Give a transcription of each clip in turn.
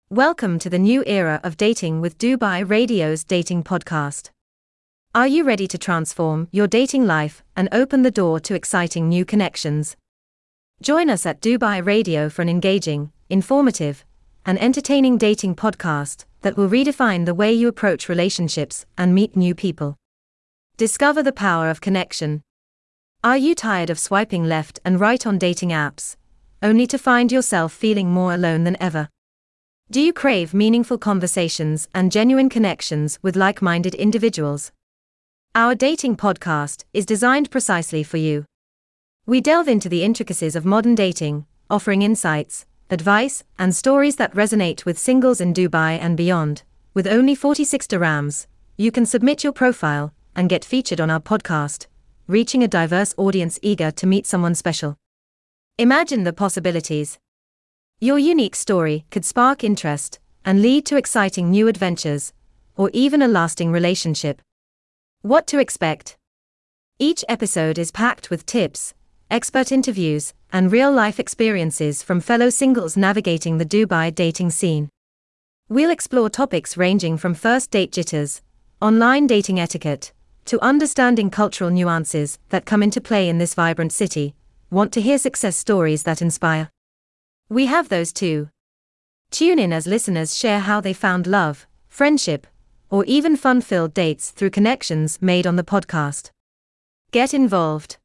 Welcome to the new era of dating with Dubai Radio's dating podcast. Are you ready to transform your dating life and open the door to exciting new connections? Join us at Dubai Radio for an engaging, informative, and entertaining dating podcast that will redefine the way you approach relationships and meet new people. Discover the power of connection. Are you tired of swiping left and right on dating apps, only to find yourself feeling more alone than ever? Do you crave meaningful conversations and genuine connections with like-minded individuals? Our dating podcast is designed precisely for you. We delve into the intricacies of modern dating, offering insights, advice, and stories that resonate with singles in Dubai and beyond. With only 46 dirhams, you can submit your profile and get featured on our podcast, reaching a diverse audience eager to meet someone special. Imagine the possibilities. Your unique story could spark interest and lead to exciting new adventures, or even a lasting relationship. What to expect? Each episode is packed with tips, expert interviews, and real-life experiences from fellow singles navigating the Dubai dating scene. We'll explore topics ranging from first date jitters, online dating etiquette, to understanding cultural nuances that come into play in this vibrant city. Want to hear success stories that inspire? We have those too. Tune in as listeners share how they found love, friendship, or even fun-filled dates through connections made on the podcast. Get involved.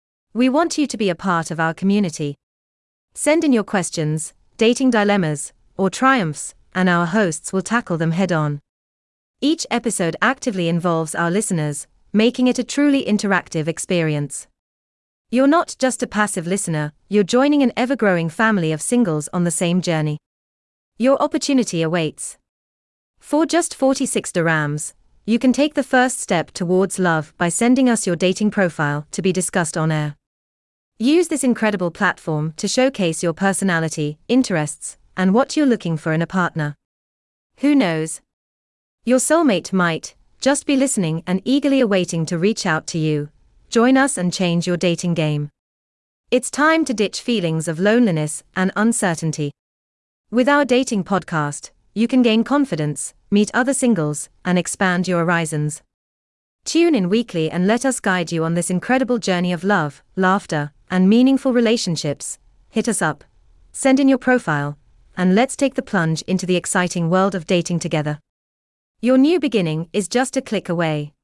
We want you to be a part of our community. Send in your questions, dating dilemmas, or triumphs, and our hosts will tackle them head-on. Each episode actively involves our listeners, making it a truly interactive experience. You're not just a passive listener, you're joining an ever-growing family of singles on the same journey. Your opportunity awaits. For just 46 dirhams, you can take the first step towards love by sending us your dating profile to be discussed on air. Use this incredible platform to showcase your personality, interests, and what you're looking for in a partner. Who knows? Your soulmate might just be listening and eagerly awaiting to reach out to you. Join us and change your dating game. It's time to ditch feelings of loneliness and uncertainty. With our dating podcast, you can gain confidence, meet other singles, and expand your horizons. Tune in weekly and let us guide you on this incredible journey of love, laughter, and meaningful relationships. Hit us up, send in your profile, and let's take the plunge into the exciting world of dating together. Your new beginning is just a click away.